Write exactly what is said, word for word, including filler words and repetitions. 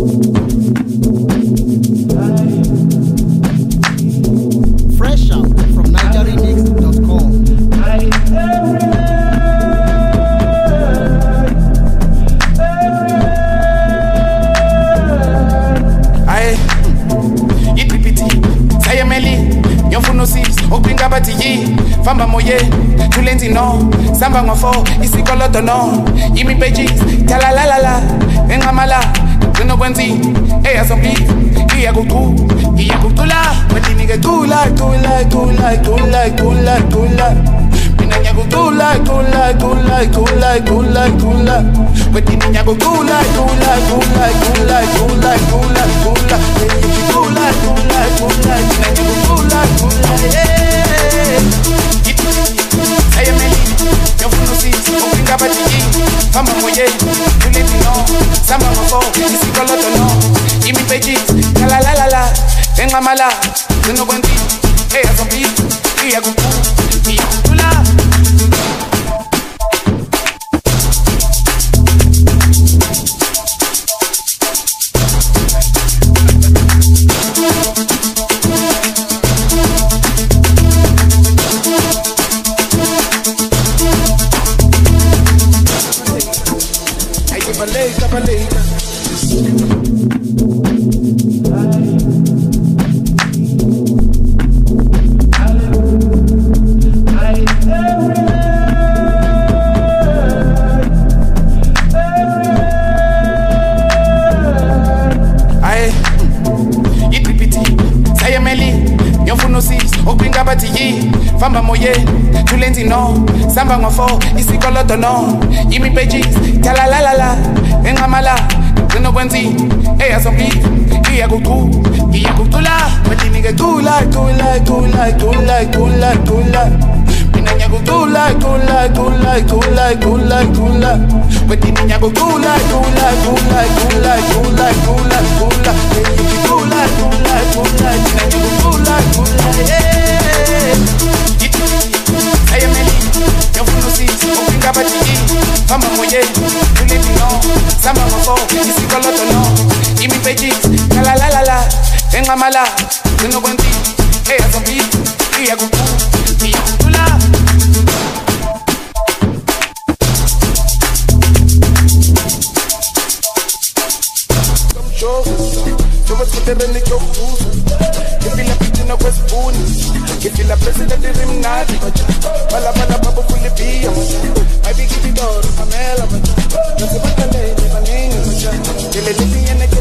Fresh out from niger remix dot com. Aye, itripiti, sayemeli, yomfuno sis, okubinga bathi yi, famba moye, tulenzi no, samba ngofo, isikoloto no, imi pages, tala la la la, engamala, zino kwenzi, eya zombi, iya kutu, iya kutula, madinige tula, tula, tula, tula, tula, tula. Mina go do like, do like, do like, do like, do like, do like. But the niña go do like, do like, do like, do like, do like, do like, do like. Do like, do like, do like, niña go do like, do like. Say me, yo funo si, ofinga batiji, fama moye, you let me know, samba mafo, isi koloto no, imi pages, la la la la, venga mala, no cuenti, ella zombi, ella gupu, ella gupula. Baleika, baleika. Aye, itripiti, sayemeli, yomfuno sis, okubinga bathi yi, famba moye, tulenzi no, samba ngofo, isikoloto no, imi pages, tala la la la, engamala, zino kwenzi, eya zombi, iya kutu, iya kutula, madinige tula, tula, tula, tula, tula, tula. Mina go do like, do like, do like, do like, do like, do like. But the niña go do like, do like, do like, do like, do like, do like, do like. Do like, do like, do like, niña go do like, do like. Hey, I'm Ellie, you're from the seas, open up at the E. Fama moye, you let me know. Samba mafo, isi koloto no. Imi pages, la la la la la. Venga mala, zino kwenzi, eya zombi, iya gupu, iya gupula. Yo voy a poder en el yo uso. Que fila pichina pues unis. Que fila presidente de rimnati. Bala bala babo fulipia. I be give it all. Pamela. Yo se va a caer. Me van a ir. Que le dicen en el